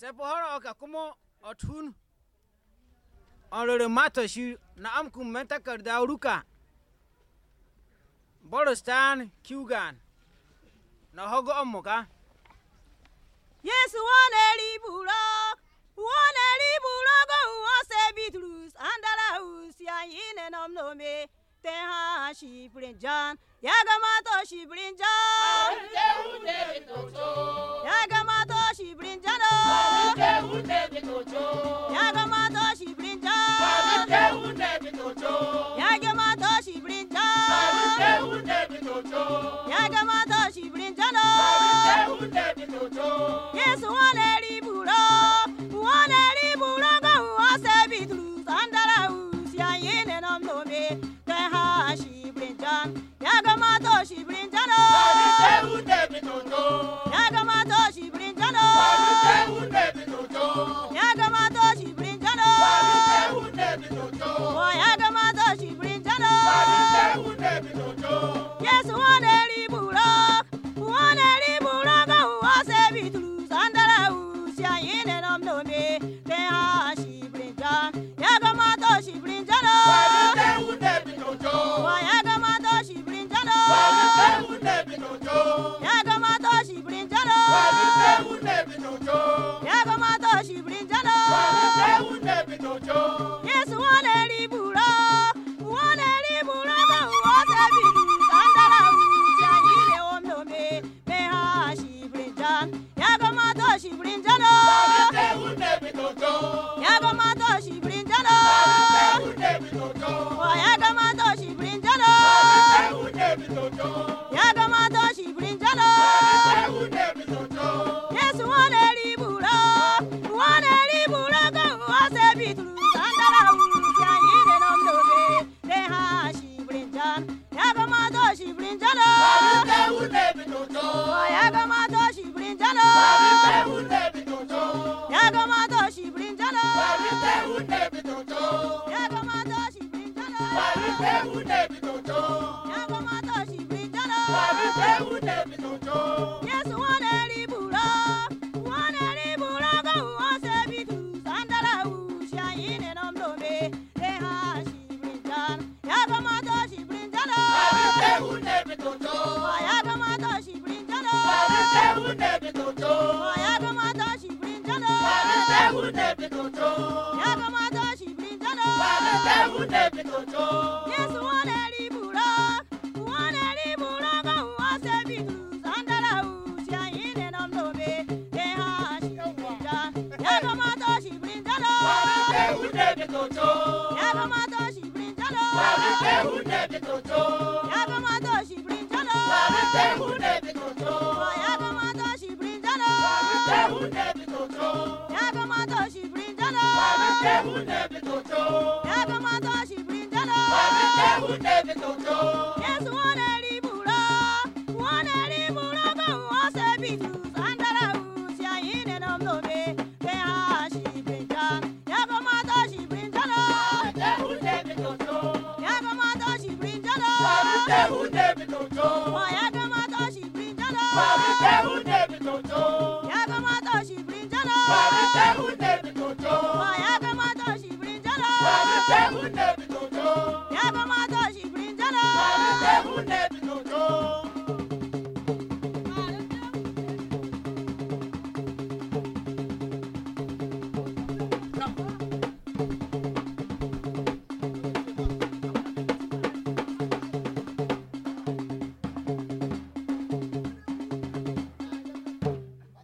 Sepohara ka kuma otun. Onre mata shi na amkum mentakar dauruka. Borostan Kugan. Na hogo omoka. Yes, one go wase bitrus andala usia ine nom no me te ha shi brinjan yagamato shi brinjan yagamato shi brinjan yagamato shi brinjan yagamato shi brinjan yagamato shi brinjan yes one